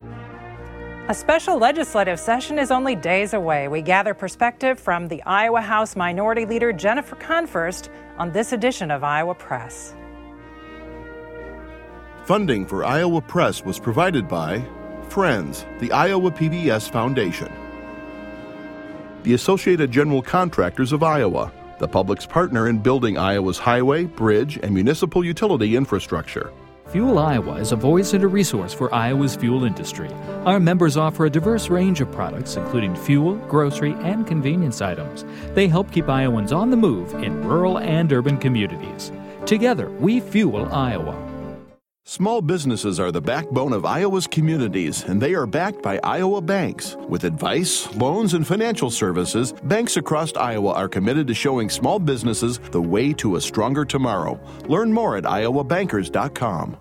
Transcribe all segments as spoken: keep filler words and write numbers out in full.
A special legislative session is only days away. We gather perspective from the Iowa House Minority Leader Jennifer Conforst on this edition of Iowa Press. Funding for Iowa Press was provided by Friends, the Iowa P B S Foundation, the Associated General Contractors of Iowa, the public's partner in building Iowa's highway, bridge, and municipal utility infrastructure. Fuel Iowa is a voice and a resource for Iowa's fuel industry. Our members offer a diverse range of products, including fuel, grocery, and convenience items. They help keep Iowans on the move in rural and urban communities. Together, we fuel Iowa. Small businesses are the backbone of Iowa's communities, and they are backed by Iowa banks. With advice, loans, and financial services, banks across Iowa are committed to showing small businesses the way to a stronger tomorrow. Learn more at iowa bankers dot com.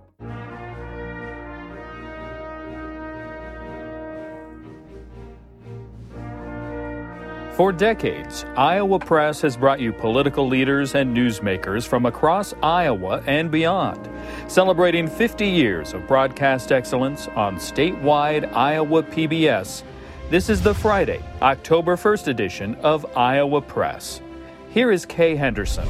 For decades, Iowa Press has brought you political leaders and newsmakers from across Iowa and beyond, celebrating fifty years of broadcast excellence on statewide Iowa P B S. This is the Friday, October first edition of Iowa Press. Here is Kay Henderson.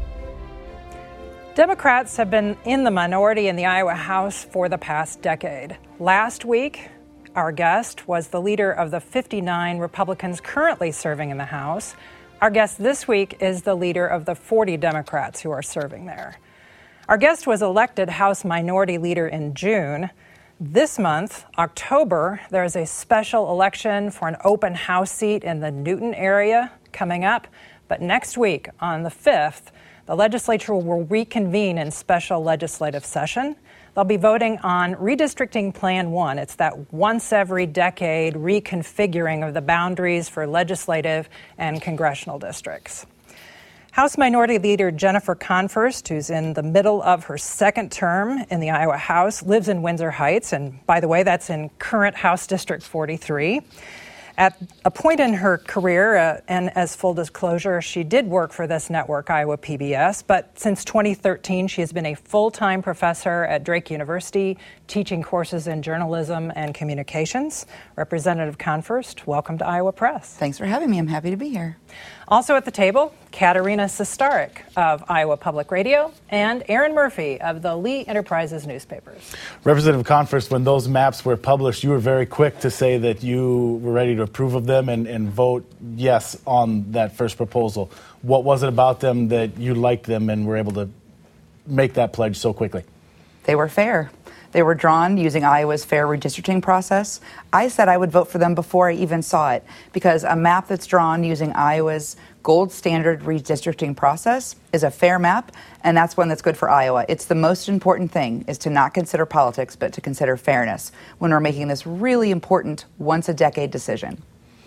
Democrats have been in the minority in the Iowa House for the past decade. Last week, our guest was the leader of the fifty-nine Republicans currently serving in the House. Our guest this week is the leader of the forty Democrats who are serving there. Our guest was elected House Minority Leader in June. This month, October, there is a special election for an open House seat in the Newton area coming up. But next week, on the fifth, the legislature will reconvene in special legislative session. They'll be voting on redistricting Plan one. It's that once every decade reconfiguring of the boundaries for legislative and congressional districts. House Minority Leader Jennifer Conforst, who's in the middle of her second term in the Iowa House, lives in Windsor Heights. And by the way, that's in current House District forty-three. At a point in her career, uh, and as full disclosure, she did work for this network, Iowa P B S, but since twenty thirteen, she has been a full-time professor at Drake University, teaching courses in journalism and communications. Representative Conforst, welcome to Iowa Press. Thanks for having me. I'm happy to be here. Also at the table, Katerina Sestarik of Iowa Public Radio and Aaron Murphy of the Lee Enterprises newspapers. Representative Conforst, when those maps were published, you were very quick to say that you were ready to approve of them and, and vote yes on that first proposal. What was it about them that you liked them and were able to make that pledge so quickly? They were fair. They were drawn using Iowa's fair redistricting process. I said I would vote for them before I even saw it, because a map that's drawn using Iowa's gold standard redistricting process is a fair map, and that's one that's good for Iowa. It's the most important thing, is to not consider politics, but to consider fairness when we're making this really important once-a-decade decision.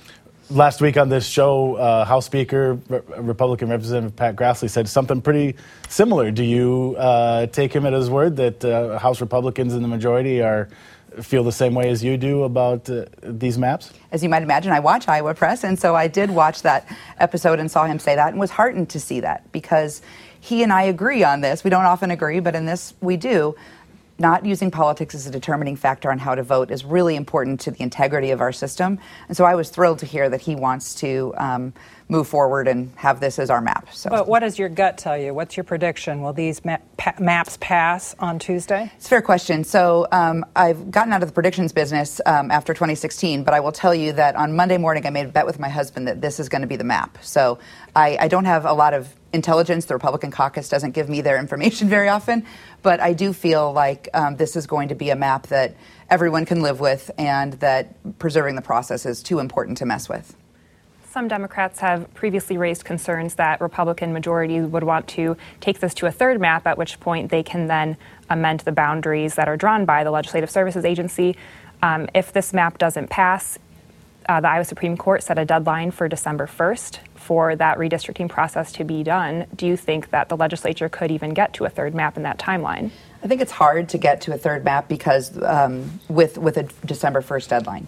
Last week on this show, uh, House Speaker, Re- Republican Representative Pat Grassley said something pretty similar. Do you uh, take him at his word that uh, House Republicans in the majority are feel the same way as you do about uh, these maps? As you might imagine, I watch Iowa Press, and so I did watch that episode and saw him say that and was heartened to see that, because he and I agree on this. We don't often agree, but in this we do. Not using politics as a determining factor on how to vote is really important to the integrity of our system. And so I was thrilled to hear that he wants to um, move forward and have this as our map. So, but what does your gut tell you? What's your prediction? Will these ma- pa- maps pass on Tuesday? It's a fair question. So um, I've gotten out of the predictions business um, after twenty sixteen, but I will tell you that on Monday morning I made a bet with my husband that this is going to be the map. So I, I don't have a lot of intelligence. The Republican caucus doesn't give me their information very often, but I do feel like um, this is going to be a map that everyone can live with, and that preserving the process is too important to mess with. Some Democrats have previously raised concerns that Republican majorities would want to take this to a third map, at which point they can then amend the boundaries that are drawn by the Legislative Services Agency. Um, if this map doesn't pass, uh, the Iowa Supreme Court set a deadline for December first for that redistricting process to be done. Do you think that the legislature could even get to a third map in that timeline? I think it's hard to get to a third map because um, with with a December first deadline.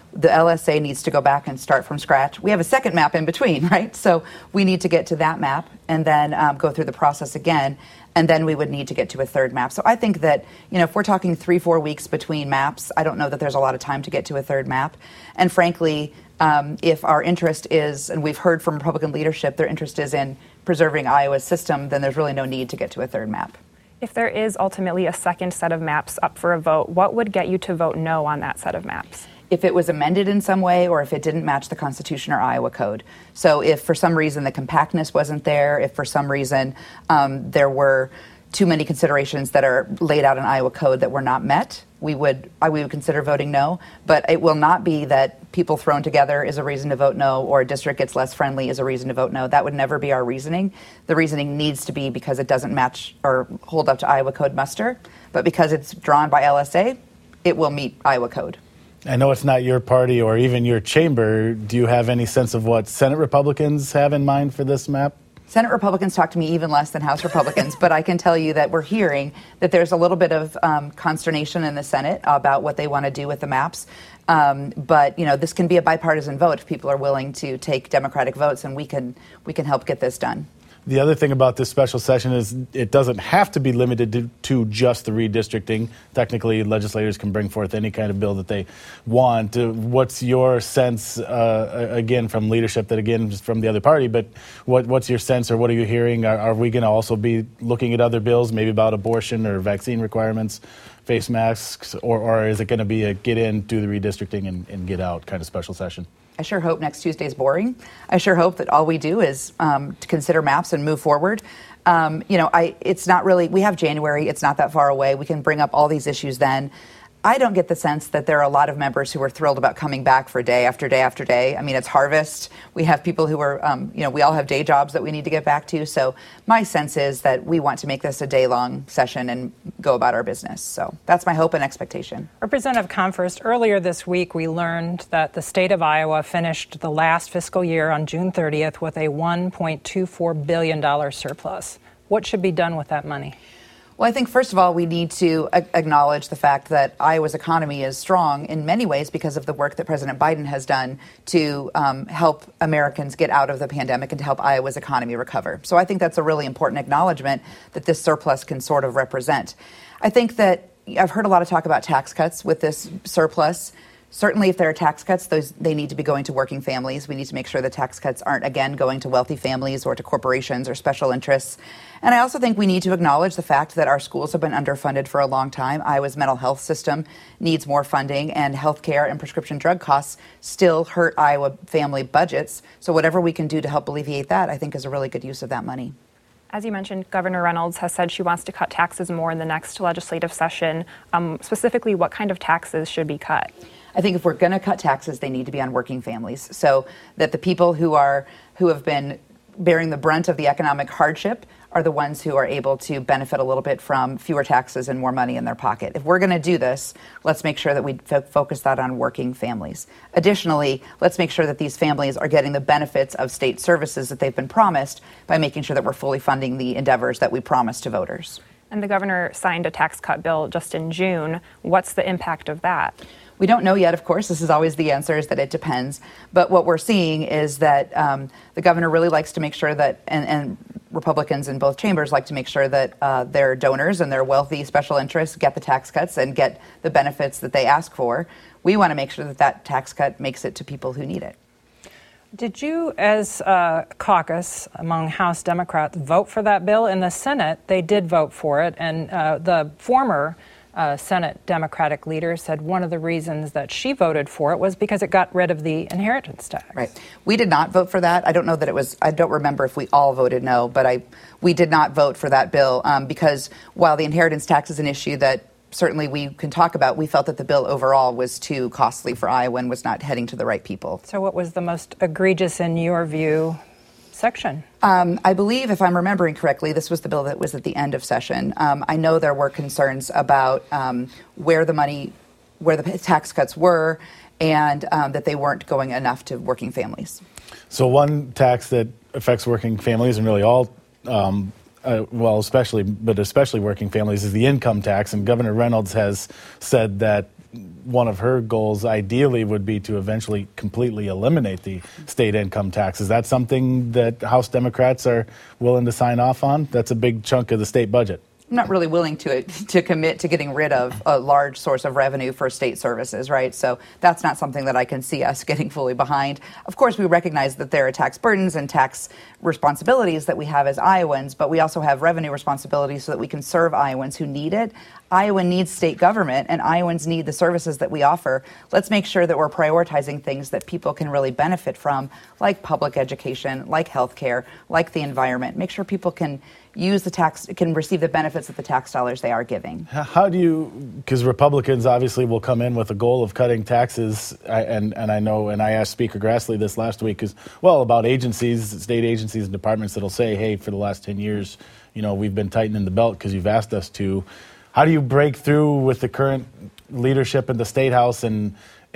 The L S A needs to go back and start from scratch. We have a second map in between, right? So we need to get to that map and then um, go through the process again. And then we would need to get to a third map. So I think that, you know, if we're talking three, four weeks between maps, I don't know that there's a lot of time to get to a third map. And frankly, um, if our interest is, and we've heard from Republican leadership, their interest is in preserving Iowa's system, then there's really no need to get to a third map. If there is ultimately a second set of maps up for a vote, what would get you to vote no on that set of maps? If it was amended in some way or if it didn't match the Constitution or Iowa Code. So if for some reason the compactness wasn't there, if for some reason um, there were too many considerations that are laid out in Iowa Code that were not met, we would I, we would consider voting no. But it will not be that people thrown together is a reason to vote no or a district gets less friendly is a reason to vote no. That would never be our reasoning. The reasoning needs to be because it doesn't match or hold up to Iowa Code muster. But because it's drawn by L S A, it will meet Iowa Code. I know it's not your party or even your chamber. Do you have any sense of what Senate Republicans have in mind for this map? Senate Republicans talk to me even less than House Republicans, but I can tell you that we're hearing that there's a little bit of um, consternation in the Senate about what they want to do with the maps. Um, but, you know, this can be a bipartisan vote if people are willing to take Democratic votes, and we can we can help get this done. The other thing about this special session is it doesn't have to be limited to, to just the redistricting. Technically, legislators can bring forth any kind of bill that they want. Uh, what's your sense, uh, again, from leadership, that again, just from the other party, but what, what's your sense or what are you hearing? Are, are we going to also be looking at other bills, maybe about abortion or vaccine requirements, face masks, or, or is it going to be a get in, do the redistricting, and, and get out kind of special session? I sure hope next Tuesday is boring. I sure hope that all we do is um, to consider maps and move forward. Um, you know, I it's not really, we have January, it's not that far away. We can bring up all these issues then. I don't get the sense that there are a lot of members who are thrilled about coming back for day after day after day. I mean, it's harvest. We have people who are, um, you know, we all have day jobs that we need to get back to. So my sense is that we want to make this a day-long session and go about our business. So that's my hope and expectation. Representative Comfort, earlier this week we learned that the state of Iowa finished the last fiscal year on June thirtieth with a one point two four billion dollars surplus. What should be done with that money? Well, I think, first of all, we need to a- acknowledge the fact that Iowa's economy is strong in many ways because of the work that President Biden has done to um, help Americans get out of the pandemic and to help Iowa's economy recover. So I think that's a really important acknowledgement that this surplus can sort of represent. I think that I've heard a lot of talk about tax cuts with this surplus. Certainly, if there are tax cuts, those they need to be going to working families. We need to make sure the tax cuts aren't, again, going to wealthy families or to corporations or special interests. And I also think we need to acknowledge the fact that our schools have been underfunded for a long time. Iowa's mental health system needs more funding, and health care and prescription drug costs still hurt Iowa family budgets. So whatever we can do to help alleviate that, I think, is a really good use of that money. As you mentioned, Governor Reynolds has said she wants to cut taxes more in the next legislative session. Um, specifically, what kind of taxes should be cut? I think if we're going to cut taxes, they need to be on working families, so that the people who are who have been bearing the brunt of the economic hardship are the ones who are able to benefit a little bit from fewer taxes and more money in their pocket. If we're going to do this, let's make sure that we f- focus that on working families. Additionally, let's make sure that these families are getting the benefits of state services that they've been promised by making sure that we're fully funding the endeavors that we promised to voters. And the governor signed a tax cut bill just in June. What's the impact of that? We don't know yet, of course. This is always the answer, is that it depends. But what we're seeing is that um, the governor really likes to make sure that, and, and Republicans in both chambers like to make sure that uh, their donors and their wealthy special interests get the tax cuts and get the benefits that they ask for. We want to make sure that that tax cut makes it to people who need it. Did you, as a caucus among House Democrats, vote for that bill? In the Senate, they did vote for it, and uh, the former Uh, Senate Democratic leader said one of the reasons that she voted for it was because it got rid of the inheritance tax. Right. We did not vote for that. I don't know that it was, I don't remember if we all voted no, but I, we did not vote for that bill um, because while the inheritance tax is an issue that certainly we can talk about, we felt that the bill overall was too costly for Iowa and was not heading to the right people. So what was the most egregious, in your view, section? Um, I believe, if I'm remembering correctly, this was the bill that was at the end of session. Um, I know there were concerns about um, where the money, where the tax cuts were, and um, that they weren't going enough to working families. So one tax that affects working families, and really all, um, uh, well, especially, but especially working families, is the income tax. And Governor Reynolds has said that one of her goals ideally would be to eventually completely eliminate the state income tax. Is that something that House Democrats are willing to sign off on? That's a big chunk of the state budget. I'm not really willing to to commit to getting rid of a large source of revenue for state services, right? So that's not something that I can see us getting fully behind. Of course, we recognize that there are tax burdens and tax responsibilities that we have as Iowans, but we also have revenue responsibilities so that we can serve Iowans who need it. Iowa needs state government, and Iowans need the services that we offer. Let's make sure that we're prioritizing things that people can really benefit from, like public education, like health care, like the environment. Make sure people can use the tax, can receive the benefits of the tax dollars they are giving. How do you, because Republicans obviously will come in with a goal of cutting taxes, and, and I know, and I asked Speaker Grassley this last week, as well, about agencies, state agencies and departments that'll say, hey, for the last ten years, you know, we've been tightening the belt because you've asked us to. How do you break through with the current leadership in the State House and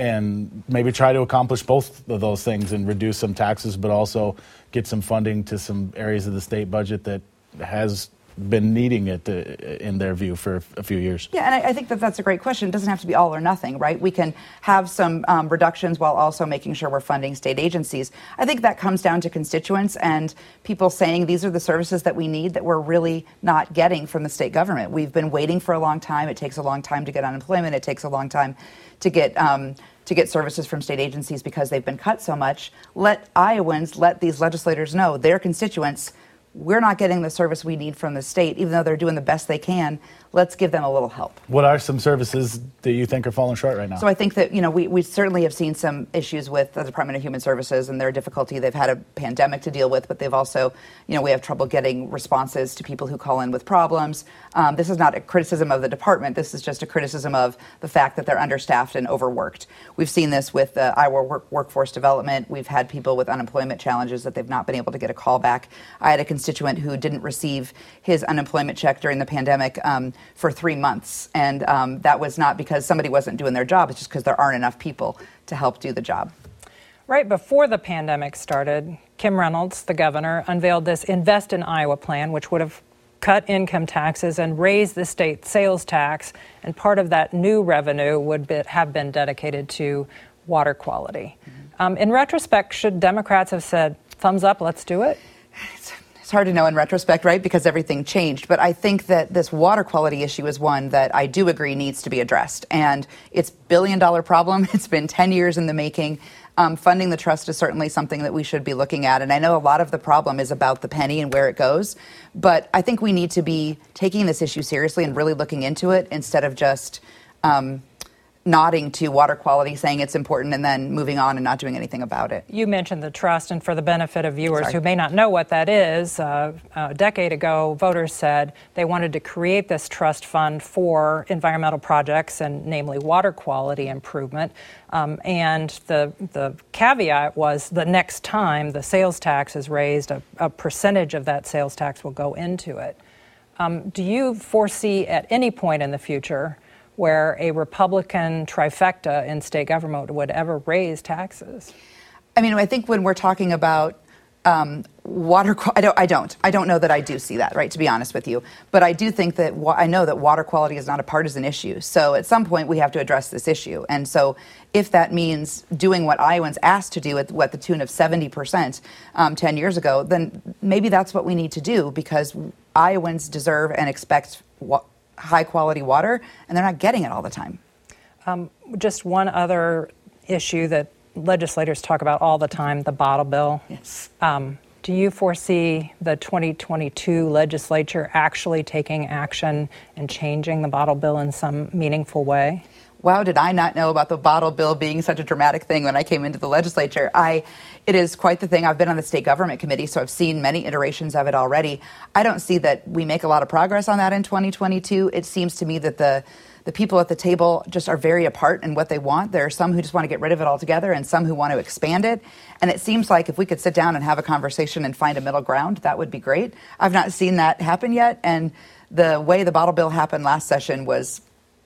and maybe try to accomplish both of those things and reduce some taxes, but also get some funding to some areas of the state budget that has been needing it, uh, in their view, for a few years? Yeah, and I, I think that that's a great question. It doesn't have to be all or nothing, right? We can have some um, reductions while also making sure we're funding state agencies. I think that comes down to constituents and people saying these are the services that we need that we're really not getting from the state government. We've been waiting for a long time. It takes a long time to get unemployment. It takes a long time to get um, to get services from state agencies because they've been cut so much. Let Iowans, let these legislators know, their constituents, we're not getting the service we need from the state, even though they're doing the best they can. Let's give them a little help. What are some services that you think are falling short right now? So I think that, you know, we, we certainly have seen some issues with the Department of Human Services and their difficulty. They've had a pandemic to deal with, but they've also, you know, we have trouble getting responses to people who call in with problems. Um, this is not a criticism of the department. This is just a criticism of the fact that they're understaffed and overworked. We've seen this with uh, Iowa work, workforce development. We've had people with unemployment challenges that they've not been able to get a call back. I had a constituent who didn't receive his unemployment check during the pandemic um, for three months. And um, that was not because somebody wasn't doing their job. It's just because there aren't enough people to help do the job. Right before the pandemic started, Kim Reynolds, the governor, unveiled this Invest in Iowa plan, which would have cut income taxes and raised the state sales tax. And part of that new revenue would be, have been dedicated to water quality. Mm-hmm. Um, in retrospect, should Democrats have said, thumbs up, let's do it? It's hard to know in retrospect, right, because everything changed. But I think that this water quality issue is one that I do agree needs to be addressed. And it's a billion-dollar problem. It's been ten years in the making. Um, funding the trust is certainly something that we should be looking at. And I know a lot of the problem is about the penny and where it goes. But I think we need to be taking this issue seriously and really looking into it instead of just um, nodding to water quality, saying it's important, and then moving on and not doing anything about it. You mentioned the trust, and for the benefit of viewers Sorry. who may not know what that is, uh, a decade ago, voters said they wanted to create this trust fund for environmental projects, and namely water quality improvement. Um, and the the caveat was the next time the sales tax is raised, a, a percentage of that sales tax will go into it. Um, do you foresee at any point in the future where a Republican trifecta in state government would ever raise taxes? I mean, I think when we're talking about um, water, I don't, I don't, I don't know that I do see that, right, to be honest with you. But I do think that, wa- I know that water quality is not a partisan issue. So at some point we have to address this issue. And so if that means doing what Iowans asked to do at what the tune of seventy percent um, ten years ago, then maybe that's what we need to do, because Iowans deserve and expect wa- high-quality water, and they're not getting it all the time. Um, just one other issue that legislators talk about all the time, the bottle bill. Yes. Um, do you foresee the twenty twenty-two legislature actually taking action and changing the bottle bill in some meaningful way? Wow, did I not know about the bottle bill being such a dramatic thing when I came into the legislature? I, it is quite the thing. I've been on the state government committee, so I've seen many iterations of it already. I don't see that we make a lot of progress on that in twenty twenty-two. It seems to me that the the people at the table just are very apart in what they want. There are some who just want to get rid of it altogether and some who want to expand it. And it seems like if we could sit down and have a conversation and find a middle ground, that would be great. I've not seen that happen yet. And the way the bottle bill happened last session was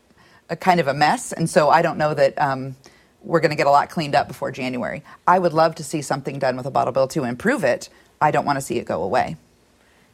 a kind of a mess. And so I don't know that um, we're going to get a lot cleaned up before January. I would love to see something done with the bottle bill to improve it. I don't want to see it go away.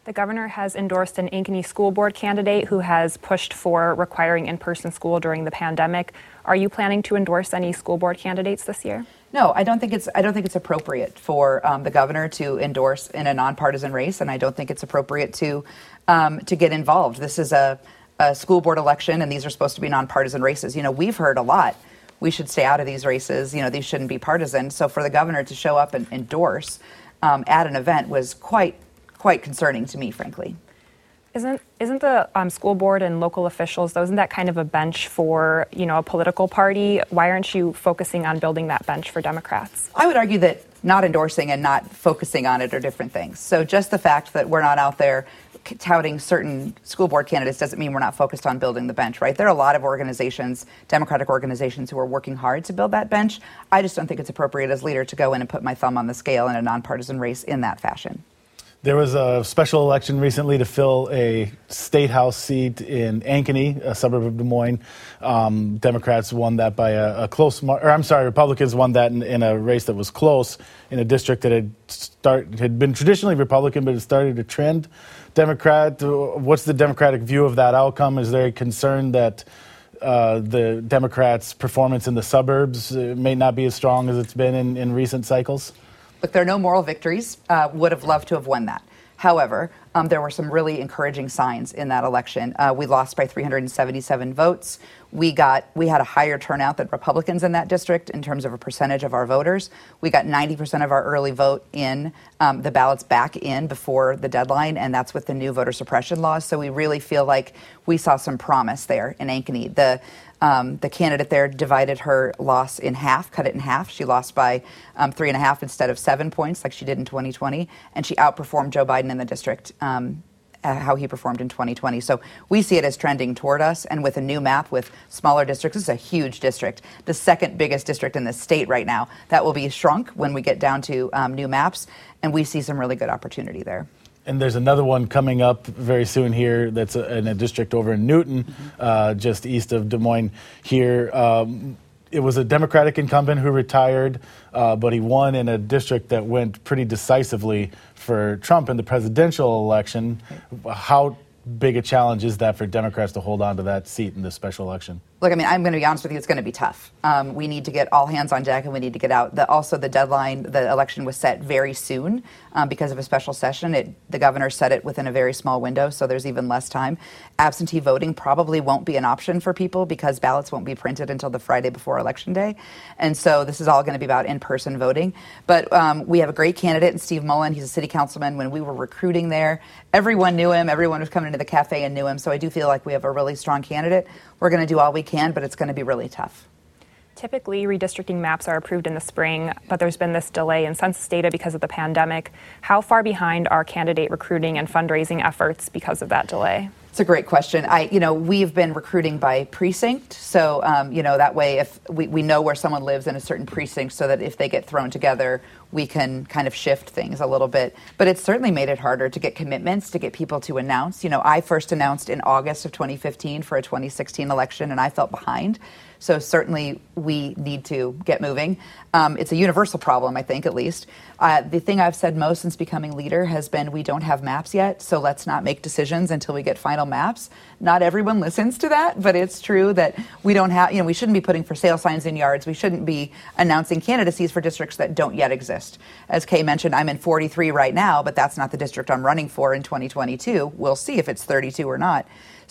The governor has endorsed an Ankeny school board candidate who has pushed for requiring in-person school during the pandemic. Are you planning to endorse any school board candidates this year? No, I don't think it's I don't think it's appropriate for um, the governor to endorse in a nonpartisan race, and I don't think it's appropriate to um, to get involved. This is a, a school board election, and these are supposed to be nonpartisan races. You know, we've heard a lot. We should stay out of these races. You know, these shouldn't be partisan. So for the governor to show up and endorse um, at an event was quite quite concerning to me, frankly. Isn't isn't the um, school board and local officials, though, isn't that kind of a bench for, you know, a political party? Why aren't you focusing on building that bench for Democrats? I would argue that not endorsing and not focusing on it are different things. So just the fact that we're not out there touting certain school board candidates doesn't mean we're not focused on building the bench, right? There are a lot of organizations, Democratic organizations, who are working hard to build that bench. I just don't think it's appropriate as leader to go in and put my thumb on the scale in a nonpartisan race in that fashion. There was a special election recently to fill a state house seat in Ankeny, a suburb of Des Moines. Um, Democrats won that by a, a close mar- or I'm sorry, Republicans won that in, in a race that was close in a district that had start had been traditionally Republican, but it started to trend Democrat. What's the Democratic view of that outcome? Is there a concern that uh, the Democrats' performance in the suburbs uh, may not be as strong as it's been in, in recent cycles? Look, there are no moral victories. Uh, would have loved to have won that. However, um, there were some really encouraging signs in that election. Uh, we lost by three hundred seventy-seven votes. We got we had a higher turnout than Republicans in that district in terms of a percentage of our voters. We got ninety percent of our early vote in, um, the ballots back in before the deadline, and that's with the new voter suppression laws. So we really feel like we saw some promise there in Ankeny. The Um, the candidate there divided her loss in half, cut it in half. She lost by um, three and a half instead of seven points like she did in twenty twenty. And she outperformed Joe Biden in the district, um, uh, how he performed in twenty twenty. So we see it as trending toward us. And with a new map with smaller districts, this is a huge district, the second biggest district in the state right now. That will be shrunk when we get down to um, new maps. And we see some really good opportunity there. And there's another one coming up very soon here that's a, in a district over in Newton, mm-hmm. uh, just east of Des Moines here. Um, it was a Democratic incumbent who retired, uh, but he won in a district that went pretty decisively for Trump in the presidential election. Right. How big a challenge is that for Democrats to hold on to that seat in this special election? Look, I mean, I'm going to be honest with you, it's going to be tough. Um, we need to get all hands on deck and we need to get out. The, also, the deadline, the election was set very soon um, because of a special session. It, the governor set it within a very small window, so there's even less time. Absentee voting probably won't be an option for people because ballots won't be printed until the Friday before Election Day. And so this is all going to be about in-person voting. But um, we have a great candidate in Steve Mullen. He's a city councilman. When we were recruiting there, everyone knew him. Everyone was coming into the cafe and knew him. So I do feel like we have a really strong candidate. We're going to do all we can, but it's going to be really tough. Typically, redistricting maps are approved in the spring, but there's been this delay in census data because of the pandemic. How far behind are candidate recruiting and fundraising efforts because of that delay? It's a great question. I, you know, we've been recruiting by precinct. So, um, you know, that way if we, we know where someone lives in a certain precinct so that if they get thrown together, we can kind of shift things a little bit. But it's certainly made it harder to get commitments, to get people to announce. You know, I first announced in August of twenty fifteen for a twenty sixteen election, and I felt behind. So certainly we need to get moving. Um, it's a universal problem, I think, at least. Uh, the thing I've said most since becoming leader has been we don't have maps yet, so let's not make decisions until we get final maps. Not everyone listens to that, but it's true that we don't have, you know, we shouldn't be putting for sale signs in yards. We shouldn't be announcing candidacies for districts that don't yet exist. As Kay mentioned, I'm in forty-three right now, but that's not the district I'm running for in twenty twenty-two. We'll see if it's thirty-two or not.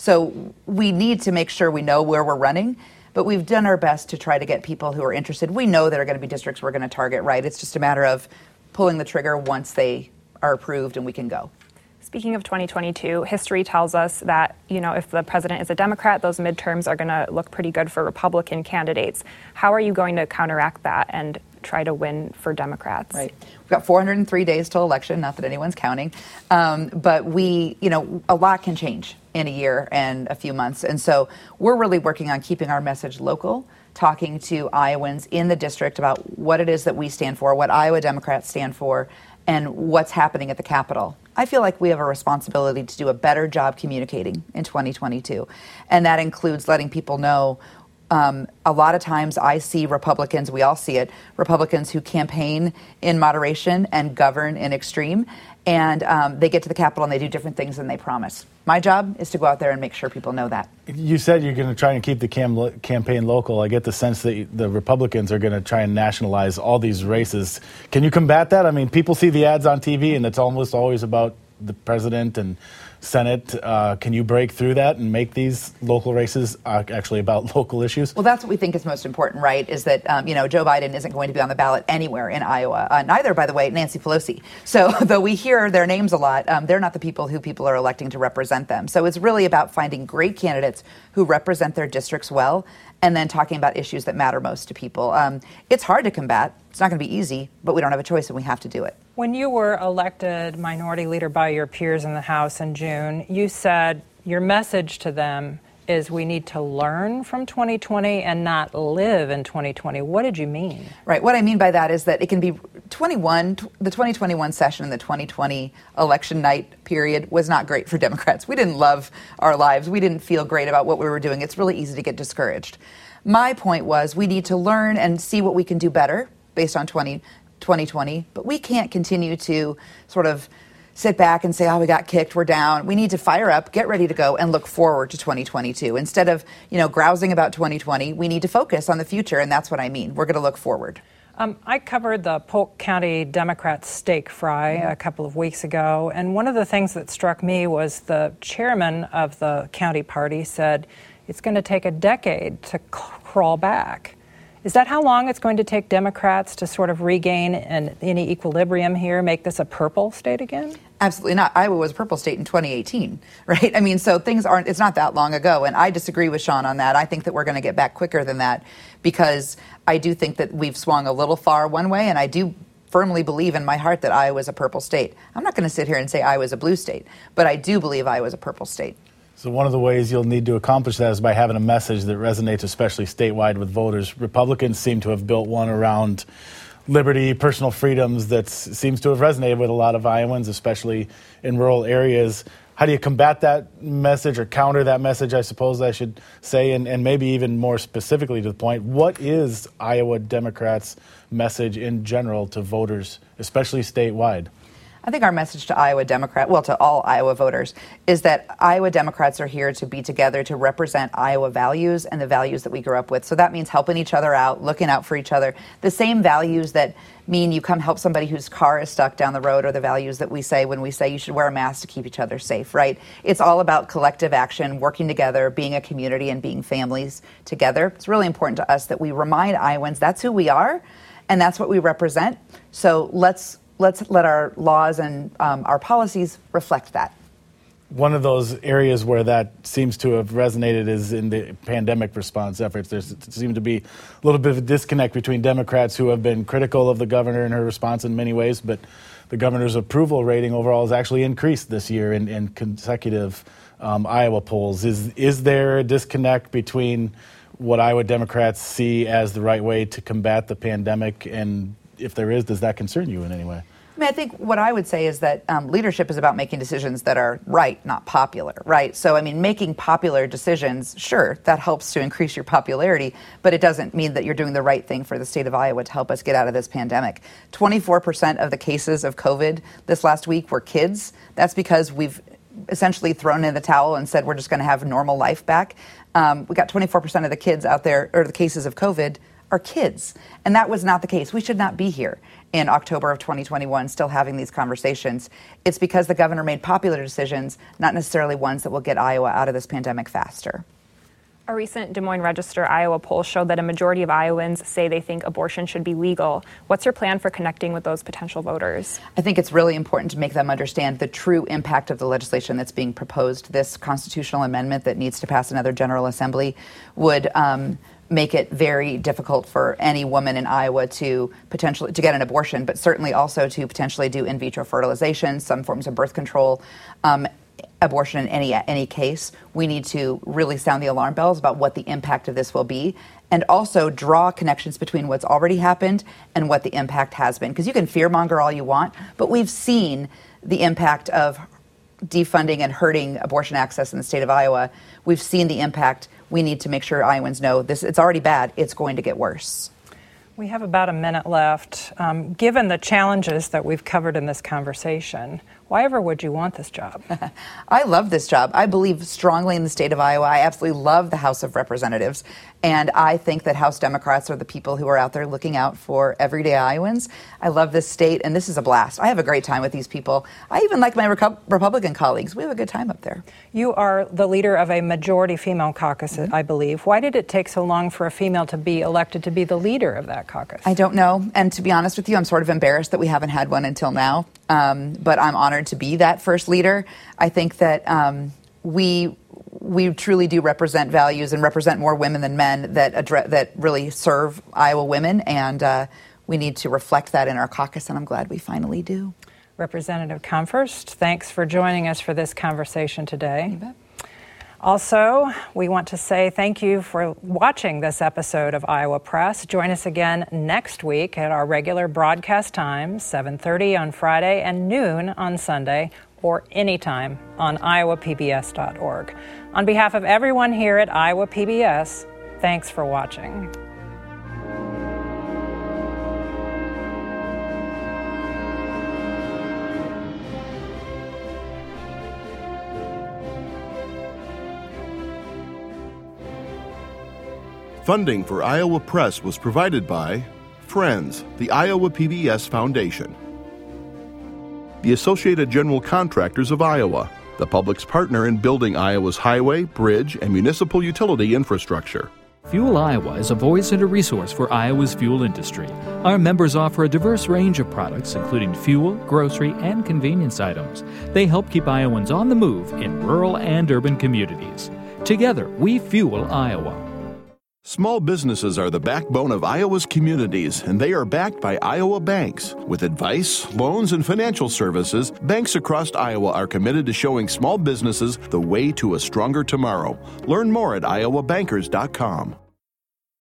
So we need to make sure we know where we're running. But we've done our best to try to get people who are interested. We know there are going to be districts we're going to target, right? It's just a matter of pulling the trigger once they are approved and we can go. Speaking of twenty twenty-two, history tells us that, you know, if the president is a Democrat, those midterms are going to look pretty good for Republican candidates. How are you going to counteract that and try to win for Democrats? Right. We've got four hundred three days till election, not that anyone's counting. Um, but we, you know, a lot can change in a year and a few months. And so we're really working on keeping our message local, talking to Iowans in the district about what it is that we stand for, what Iowa Democrats stand for, and what's happening at the Capitol. I feel like we have a responsibility to do a better job communicating in twenty twenty-two. And that includes letting people know Um, a lot of times I see Republicans, we all see it, Republicans who campaign in moderation and govern in extreme, and um, they get to the Capitol and they do different things than they promise. My job is to go out there and make sure people know that. You said you're going to try and keep the cam- campaign local. I get the sense that the Republicans are going to try and nationalize all these races. Can you combat that? I mean, people see the ads on T V and it's almost always about the president and Senate. Uh, can you break through that and make these local races uh, actually about local issues? Well, that's what we think is most important, right, is that, um, you know, Joe Biden isn't going to be on the ballot anywhere in Iowa. Uh, neither, by the way, Nancy Pelosi. So though we hear their names a lot, um, they're not the people who people are electing to represent them. So it's really about finding great candidates who represent their districts well and then talking about issues that matter most to people. Um, it's hard to combat. It's not going to be easy, but we don't have a choice and we have to do it. When you were elected minority leader by your peers in the House in June, you said your message to them is we need to learn from twenty twenty and not live in twenty twenty. What did you mean? Right. What I mean by that is that it can be twenty-one, the twenty twenty-one session and the twenty twenty election night period was not great for Democrats. We didn't love our lives. We didn't feel great about what we were doing. It's really easy to get discouraged. My point was we need to learn and see what we can do better based on twenty twenty, but we can't continue to sort of sit back and say, oh, we got kicked, we're down. We need to fire up, get ready to go, and look forward to twenty twenty-two. Instead of, you know, grousing about twenty twenty, we need to focus on the future, and that's what I mean. We're going to look forward. Um, I covered the Polk County Democrats steak fry a couple of weeks ago, and one of the things that struck me was the chairman of the county party said it's going to take a decade to c- crawl back. Is that how long it's going to take Democrats to sort of regain an, any equilibrium here, make this a purple state again? Absolutely not. Iowa was a purple state in twenty eighteen, right? I mean, so things aren't, it's not that long ago. And I disagree with Sean on that. I think that we're going to get back quicker than that because I do think that we've swung a little far one way. And I do firmly believe in my heart that Iowa is a purple state. I'm not going to sit here and say Iowa is a blue state, but I do believe Iowa is a purple state. So one of the ways you'll need to accomplish that is by having a message that resonates, especially statewide with voters. Republicans seem to have built one around liberty, personal freedoms that seems to have resonated with a lot of Iowans, especially in rural areas. How do you combat that message or counter that message, I suppose I should say, and, and maybe even more specifically to the point, what is Iowa Democrats' message in general to voters, especially statewide? I think our message to Iowa Democrat, well, to all Iowa voters, is that Iowa Democrats are here to be together to represent Iowa values and the values that we grew up with. So that means helping each other out, looking out for each other. The same values that mean you come help somebody whose car is stuck down the road are the values that we say when we say you should wear a mask to keep each other safe, right? It's all about collective action, working together, being a community and being families together. It's really important to us that we remind Iowans that's who we are and that's what we represent. So let's Let's let our laws and um, our policies reflect that. One of those areas where that seems to have resonated is in the pandemic response efforts. There seems to be a little bit of a disconnect between Democrats who have been critical of the governor and her response in many ways, but the governor's approval rating overall has actually increased this year in, in consecutive um, Iowa polls. Is, is there a disconnect between what Iowa Democrats see as the right way to combat the pandemic, and if there is, does that concern you in any way? I mean, I think what I would say is that um, leadership is about making decisions that are right, not popular, right? So, I mean, making popular decisions, sure, that helps to increase your popularity, but it doesn't mean that you're doing the right thing for the state of Iowa to help us get out of this pandemic. twenty-four percent of the cases of COVID this last week were kids. That's because we've essentially thrown in the towel and said we're just going to have normal life back. Um, we got twenty-four percent of the kids out there, or the cases of COVID, are kids. And that was not the case. We should not be here in October of twenty twenty-one still having these conversations. It's because the governor made popular decisions, not necessarily ones that will get Iowa out of this pandemic faster. A recent Des Moines Register Iowa poll showed that a majority of Iowans say they think abortion should be legal. What's your plan for connecting with those potential voters? I think it's really important to make them understand the true impact of the legislation that's being proposed. This constitutional amendment that needs to pass another General Assembly would um, make it very difficult for any woman in Iowa to potentially to get an abortion, but certainly also to potentially do in vitro fertilization, some forms of birth control, um, abortion in any any case. We need to really sound the alarm bells about what the impact of this will be, and also draw connections between what's already happened and what the impact has been. Because you can fearmonger all you want, but we've seen the impact of defunding and hurting abortion access in the state of Iowa. We've seen the impact. We need to make sure Iowans know this. It's already bad. It's going to get worse. We have about a minute left. Um, given the challenges that we've covered in this conversation, why ever would you want this job? I love this job. I believe strongly in the state of Iowa. I absolutely love the House of Representatives. And I think that House Democrats are the people who are out there looking out for everyday Iowans. I love this state, and this is a blast. I have a great time with these people. I even like my Reco- Republican colleagues. We have a good time up there. You are the leader of a majority female caucus, mm-hmm. I believe. Why did it take so long for a female to be elected to be the leader of that caucus? I don't know. And to be honest with you, I'm sort of embarrassed that we haven't had one until now. Um, but I'm honored to be that first leader. I think that um, we we truly do represent values and represent more women than men that address, that really serve Iowa women, and uh, we need to reflect that in our caucus, and I'm glad we finally do. Representative Comfurst, thanks for joining us for this conversation today. You bet. Also, we want to say thank you for watching this episode of Iowa Press. Join us again next week at our regular broadcast time, seven thirty on Friday and noon on Sunday, or anytime on iowa p b s dot org. On behalf of everyone here at Iowa P B S, thanks for watching. Funding for Iowa Press was provided by Friends, the Iowa P B S Foundation, the Associated General Contractors of Iowa, the public's partner in building Iowa's highway, bridge, and municipal utility infrastructure. Fuel Iowa is a voice and a resource for Iowa's fuel industry. Our members offer a diverse range of products, including fuel, grocery, and convenience items. They help keep Iowans on the move in rural and urban communities. Together, we fuel Iowa. Small businesses are the backbone of Iowa's communities, and they are backed by Iowa banks. With advice, loans, and financial services, banks across Iowa are committed to showing small businesses the way to a stronger tomorrow. Learn more at iowa bankers dot com.